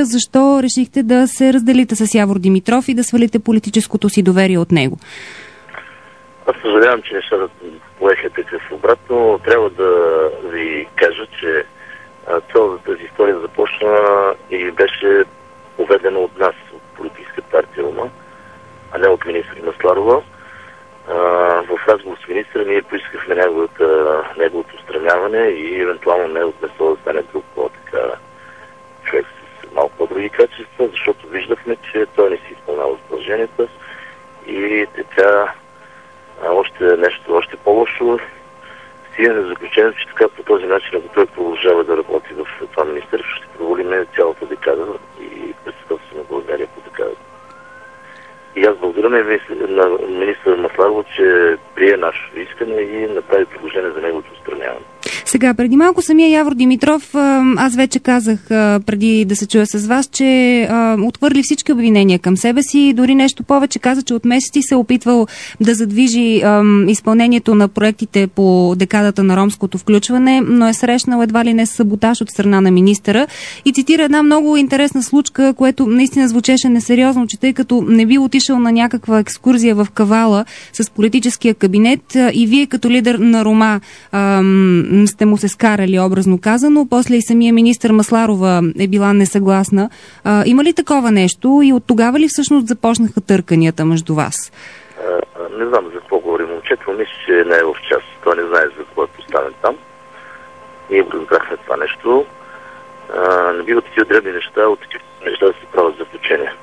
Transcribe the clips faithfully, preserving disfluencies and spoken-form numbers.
парламента, защо решихте да се разделите с Явор Димитров и да свалите политическото си доверие от него? Аз съжалявам, че нещата поеха такъв обратно. Трябва да ви кажа, че цялата тази история започна и беше поведена от нас, от политическа партия УМА, а не от министър Масларова. В разговор с министра ние поискахме неговата, неговото отстраняване и евентуално неговото место да стане друг по-така човек с малко по-други качества, защото виждахме, че той не си изпълнява задълженията и така още нещо, още по-лошо. Стигаме за заключението, че така по този начин, ако той продължава да работи в това министерство, ще провалиме цялата декада и председателство на България по декада. И аз благодаря на министър Масларова, че прие нашето искане и направи предложение за неговото отстраняване. Сега, преди малко самия Явор Димитров, аз вече казах преди да се чуя с вас, че а, отхвърли всички обвинения към себе си и дори нещо повече каза, че от месеци се е опитвал да задвижи а, изпълнението на проектите по декадата на ромското включване, но е срещнал едва ли не саботаж от страна на министъра и цитира една много интересна случка, което наистина звучеше несериозно, че тъй като не бил отишъл на някаква екскурзия в Кавала с политическия кабинет и вие като лидер на Рома а, сте му се скарали, образно казано. После и самия министър Масларова е била несъгласна. А, има ли такова нещо и от тогава ли всъщност започнаха търканията между вас? А, не знам за какво говори момчето. Мисля, че не е в час. Той не знае за какво е поставен там. Ние разбрахме това нещо. А, не бива такива дребни неща, от такива неща да се правят заключения.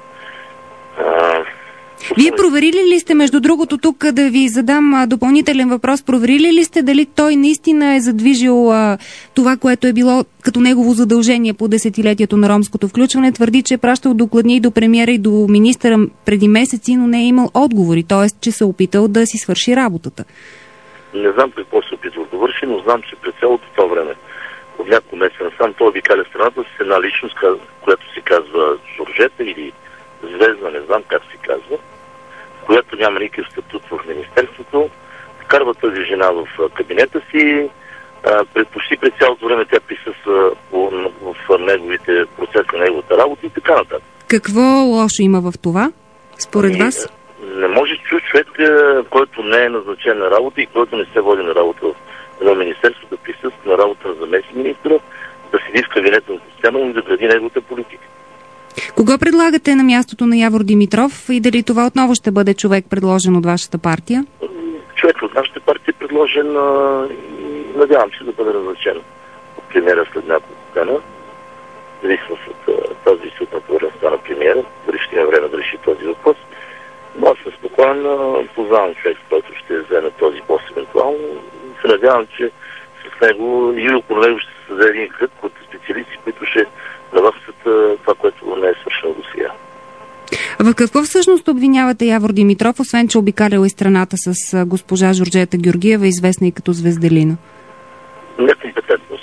Вие проверили ли сте, между другото, тук да ви задам а, допълнителен въпрос, проверили ли сте дали той наистина е задвижил а, това, което е било като негово задължение по десетилетието на ромското включване? Твърди, че е пращал докладни и до премиера и до министъра преди месеци, но не е имал отговори, т.е. че се е опитал да си свърши работата. Не знам какво се опитва да върши, но знам, че през цялото това време, от няколко месеца насам, той обикаля страната с една личност, която се казва Жоржета или Звезда, не знам как се казва, която няма никакъв статут в министерството, вкарва тази жена в кабинета си, пред, почти през цялото време тя присъства в, в неговите процеси на неговата работа и така нататък. Какво лошо има в това, според не, вас? Не може човек, който не е назначен на работа и който не се води на работа в едно министерство, да присъства на работа на заместник министра, да седи в кабинета на постоянно и да гради неговата политика. Кого предлагате на мястото на Явор Димитров и дали това отново ще бъде човек предложен от вашата партия? Човек от нашата партия е предложен и надявам се да бъде назначен от премиера след няколко дена. Зависимост от тази суд натовареността на премиера, дали ще има време да реши този въпрос. Но аз съм спокоен, познавам човек, който ще вземе този пост евентуално. Се надявам, че с него и около него ще се създаде един кръг от специалисти, които ще навършат това, което не е свършено до сега. В какво всъщност обвинявате Явор Димитров, освен че обикалял и страната с госпожа Жоржета Георгиева, известна и като Звезделина? Некомпетентност.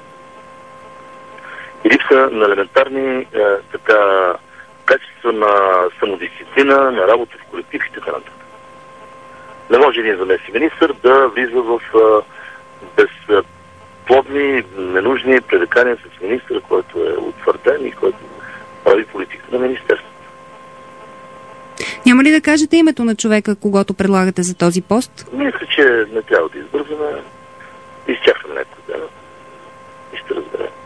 И липса на елементарни е, така, качества на самодисциплина, на работа в колектив и така нататък. Не може един заместник министър да влиза в е, без плодни, ненужни пререкания с министъра, който е утвърден и който прави политика на министерството. Няма ли да кажете името на човека, когото предлагате за този пост? Мисля, че не трябва да избързваме. Изчакаме някой ден и ще разберем.